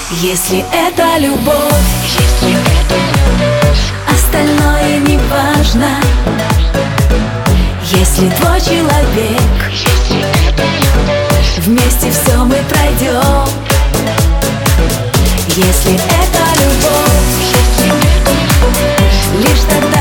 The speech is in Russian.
Если это любовь, остальное не важно. Если твой человек, вместе все мы пройдем. Если это любовь, лишь тогда